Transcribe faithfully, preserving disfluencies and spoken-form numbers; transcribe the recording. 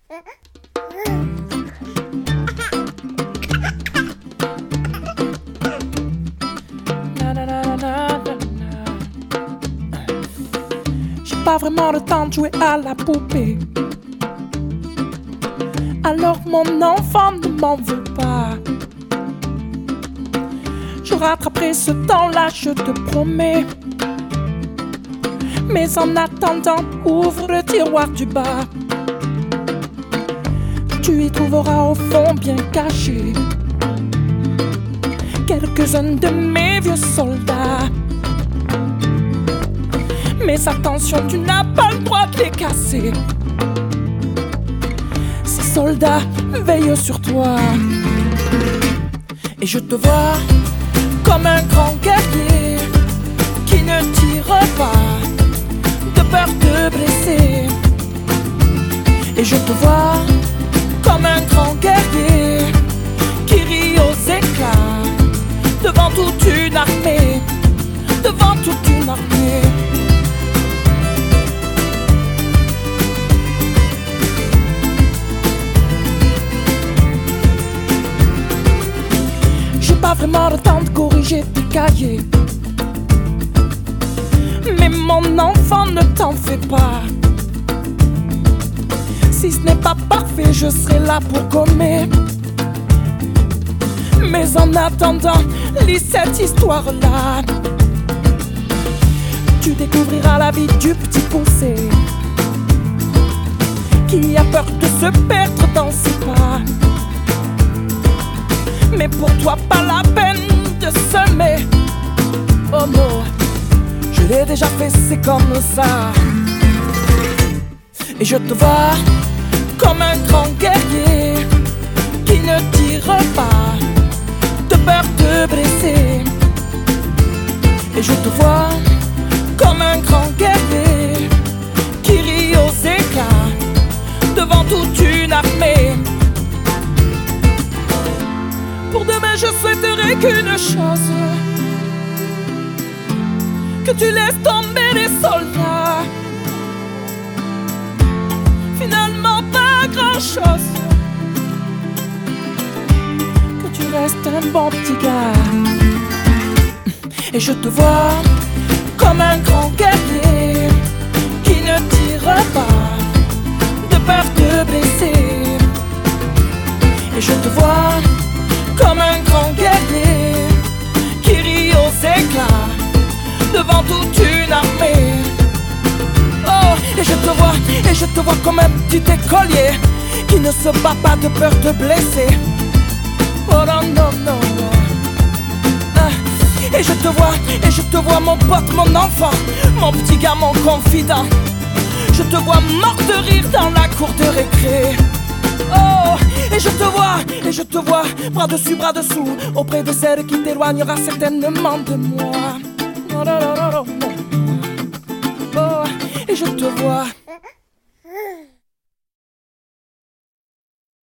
J'ai pas vraiment le temps de jouer à la poupée. Alors mon enfant ne m'en veut pas. Je rattraperai ce temps-là, je te promets. Mais en attendant, ouvre le tiroir du bas. Tu y trouveras au fond bien caché quelques-uns de mes vieux soldats. Mais attention, tu n'as pas le droit de les casser. Ces soldats veillent sur toi. Et je te vois comme un grand guerrier qui ne tire pas de peur de blesser. Et je te vois comme un grand guerrier qui rit aux éclats devant toute une armée, devant toute une armée. J'ai pas vraiment le temps de corriger tes cahiers, mais mon enfant, ne t'en fais pas. Si ce n'est pas parfait, je serai là pour gommer. Mais en attendant, lis cette histoire-là. Tu découvriras la vie du petit poussé qui a peur de se perdre dans ses pas. Mais pour toi, pas la peine de semer. Oh non, je l'ai déjà fait, c'est comme ça. Et je te vois comme un grand guerrier qui ne tire pas de peur de blesser. Et je te vois comme un grand guerrier qui rit aux éclats devant toute une armée. Pour demain, je souhaiterais qu'une chose, que tu laisses tomber les soldats. Finalement, pas grand-chose, que tu restes un bon petit gars. Et je te vois comme un grand guerrier qui ne tire pas de peur de blesser. Et je te vois comme un grand guerrier qui rit aux éclats devant toute une armée. Oh, et je te vois, et je te vois comme un petit écolier qui ne se bat pas de peur de blesser. Oh non, non, non, non. Ah, et je te vois, et je te vois mon pote, mon enfant, mon petit gars, mon confident. Je te vois mort de rire dans la cour de récré. Oh, et je te vois, et je te vois, bras dessus, bras dessous, auprès de celle qui t'éloignera certainement de moi. Oh, non, non, non, non. Oh, et je te vois